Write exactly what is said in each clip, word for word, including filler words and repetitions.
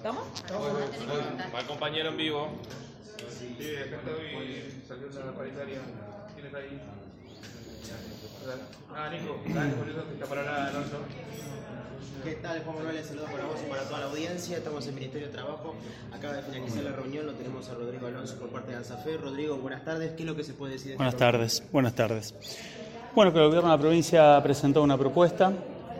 ¿Estamos? Va compañero en vivo. Sí, acá estoy, salió la paritaria. ¿Tienes ahí? Ah, Nico, dale, por eso te escapará Alonso. ¿Qué tal, Juan Manuel? Saludos para vos y para toda la audiencia. Estamos en el Ministerio de Trabajo. Acaba de finalizar la reunión, lo tenemos a Rodrigo Alonso por parte de ANSAFE. Rodrigo, buenas tardes. ¿Qué es lo que se puede decir? Buenas tardes, buenas tardes. Bueno, que el Gobierno de la provincia presentó una propuesta.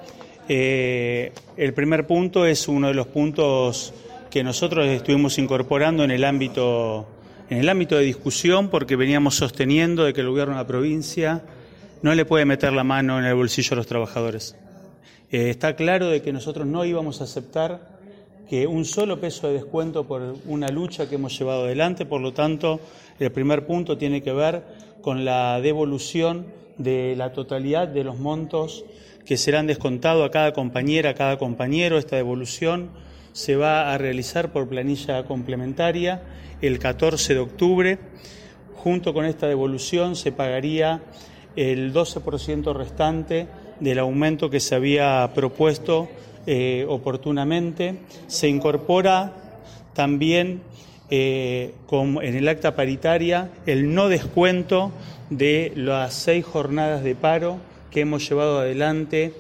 Eh, el primer punto es uno de los puntos que nosotros estuvimos incorporando en el ámbito, en el ámbito de discusión, porque veníamos sosteniendo de que el Gobierno de la provincia no le puede meter la mano en el bolsillo a los trabajadores. Eh, está claro de que nosotros no íbamos a aceptar que un solo peso de descuento por una lucha que hemos llevado adelante, por lo tanto, el primer punto tiene que ver con la devolución de la totalidad de los montos que serán descontados a cada compañera, a cada compañero. Esta devolución se va a realizar por planilla complementaria el catorce de octubre. Junto con esta devolución se pagaría el doce por ciento restante del aumento que se había propuesto eh, oportunamente. Se incorpora también eh, con, en el acta paritaria el no descuento de las seis jornadas de paro que hemos llevado adelante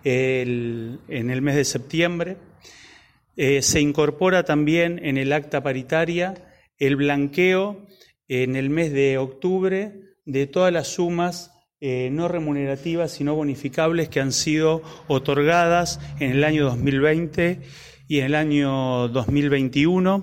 el, en el mes de septiembre. Eh, se incorpora también en el acta paritaria el blanqueo en el mes de octubre de todas las sumas eh, no remunerativas sino bonificables que han sido otorgadas en el año dos mil veinte y en el año dos mil veintiuno.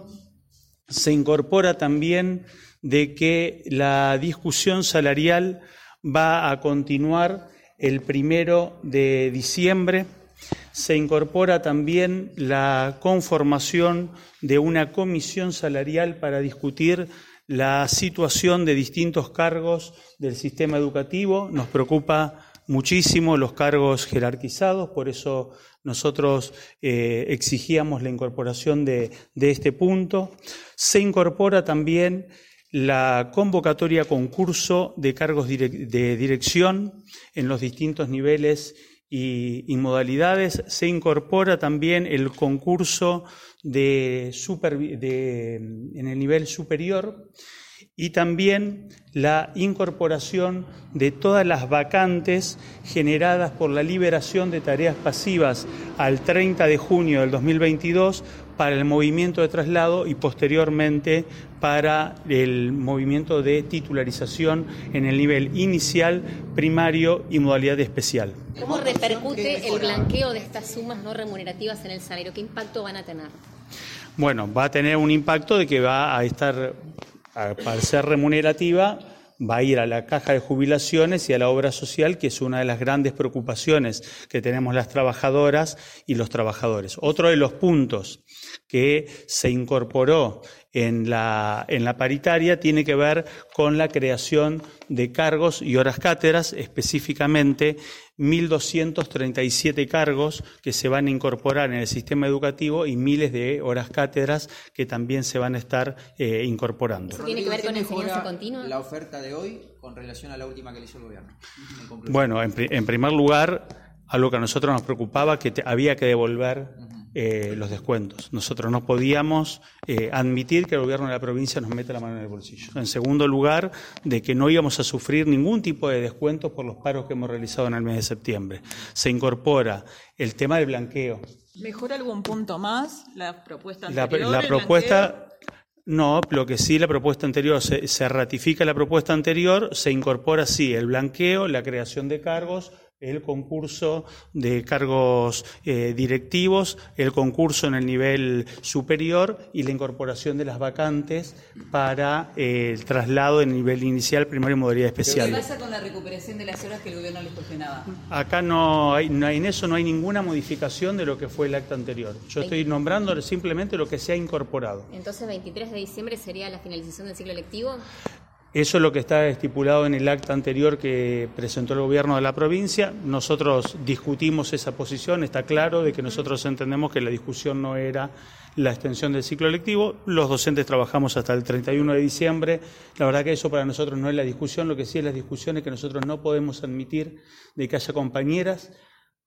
Se incorpora también de que la discusión salarial va a continuar el primero de diciembre. Se incorpora también la conformación de una comisión salarial para discutir la situación de distintos cargos del sistema educativo. Nos preocupa muchísimo los cargos jerarquizados, por eso nosotros eh, exigíamos la incorporación de, de este punto. Se incorpora también la convocatoria a concurso de cargos direc- de dirección en los distintos niveles y, y modalidades. Se incorpora también el concurso de super, de, en el nivel superior y también la incorporación de todas las vacantes generadas por la liberación de tareas pasivas al treinta de junio del dos mil veintidós para el movimiento de traslado y posteriormente para el movimiento de titularización en el nivel inicial, primario y modalidad especial. ¿Cómo repercute el blanqueo de estas sumas no remunerativas en el salario? ¿Qué impacto van a tener? Bueno, va a tener un impacto de que va a estar, para ser remunerativa, va a ir a la caja de jubilaciones y a la obra social, que es una de las grandes preocupaciones que tenemos las trabajadoras y los trabajadores. Otro de los puntos que se incorporó en la, en la paritaria tiene que ver con la creación de cargos y horas cátedras, específicamente mil doscientos treinta y siete cargos que se van a incorporar en el sistema educativo y miles de horas cátedras que también se van a estar eh, incorporando. ¿Tiene que ver con enseñanza continua? La oferta de hoy con relación a la última que le hizo el gobierno. En bueno, en, en primer lugar, algo que a nosotros nos preocupaba, que te, había que devolver eh, los descuentos. Nosotros no podíamos eh, admitir que el gobierno de la provincia nos meta la mano en el bolsillo. En segundo lugar, de que no íbamos a sufrir ningún tipo de descuentos por los paros que hemos realizado en el mes de septiembre. Se incorpora el tema del blanqueo. ¿Mejora algún punto más la propuesta anterior? La, la propuesta... No, lo que sí, la propuesta anterior, se, se ratifica la propuesta anterior, se incorpora sí el blanqueo, la creación de cargos, el concurso de cargos eh, directivos, el concurso en el nivel superior y la incorporación de las vacantes para eh, el traslado en nivel inicial, primario y modalidad especial. ¿Qué pasa con la recuperación de las horas que el gobierno les cuestionaba? Acá no hay, no hay, en eso no hay ninguna modificación de lo que fue el acta anterior. Yo estoy nombrando simplemente lo que se ha incorporado. Entonces, veintitrés de diciembre sería la finalización del ciclo lectivo. Eso es lo que está estipulado en el acta anterior que presentó el gobierno de la provincia. Nosotros discutimos esa posición, está claro de que nosotros entendemos que la discusión no era la extensión del ciclo lectivo. Los docentes trabajamos hasta el treinta y uno de diciembre. La verdad que eso para nosotros no es la discusión, lo que sí es la discusión es que nosotros no podemos admitir de que haya compañeras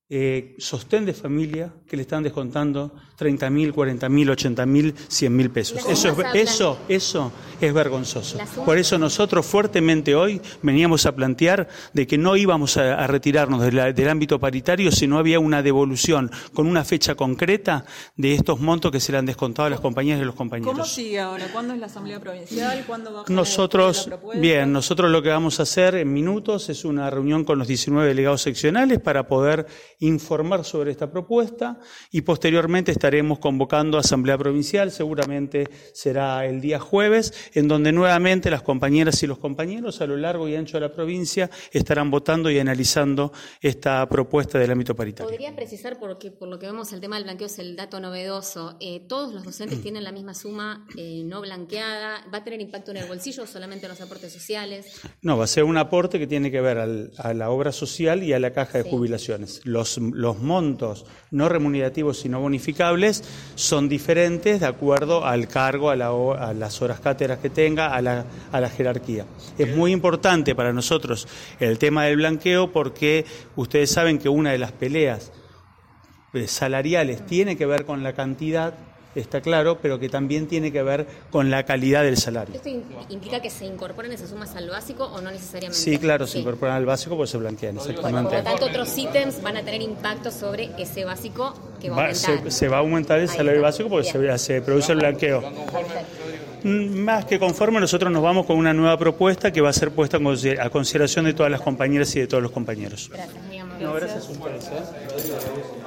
eh, sostén de familia que le están descontando treinta mil, cuarenta mil, ochenta mil, cien mil pesos. Eso es, eso, eso es vergonzoso. Por eso nosotros fuertemente hoy veníamos a plantear de que no íbamos a, a retirarnos de la, del ámbito paritario si no había una devolución con una fecha concreta de estos montos que se le han descontado a las compañías y a los compañeros. ¿Cómo sigue ahora? ¿Cuándo es la Asamblea Provincial? ¿Cuándo va a Nosotros, la propuesta? bien, nosotros lo que vamos a hacer en minutos es una reunión con los diecinueve delegados seccionales para poder informar sobre esta propuesta y posteriormente estaremos convocando a Asamblea Provincial, seguramente será el día jueves, en donde nuevamente las compañeras y los compañeros a lo largo y ancho de la provincia estarán votando y analizando esta propuesta del ámbito paritario. ¿Podría precisar, porque por lo que vemos el tema del blanqueo es el dato novedoso, eh, todos los docentes tienen la misma suma eh, no blanqueada? ¿Va a tener impacto en el bolsillo o solamente en los aportes sociales? No, va a ser un aporte que tiene que ver al, a la obra social y a la caja de sí. jubilaciones. Los, los montos no remunerativos y no bonificables son diferentes de acuerdo al cargo, a, la, a las horas cátedras que tenga, a la, a la jerarquía. Es muy importante para nosotros el tema del blanqueo porque ustedes saben que una de las peleas salariales tiene que ver con la cantidad, está claro, pero que también tiene que ver con la calidad del salario. ¿Esto implica que se incorporen esas sumas al básico o no necesariamente? Sí, claro, sí. se incorporan al básico porque se blanquean, exactamente. Bueno, por lo tanto, otros ítems van a tener impacto sobre ese básico que va, va a aumentar. Se, se va a aumentar el salario básico porque se, se produce el blanqueo. Más que conforme, nosotros nos vamos con una nueva propuesta que va a ser puesta a consideración de todas las compañeras y de todos los compañeros. Gracias, muy amable. No, gracias a ustedes. ¿eh?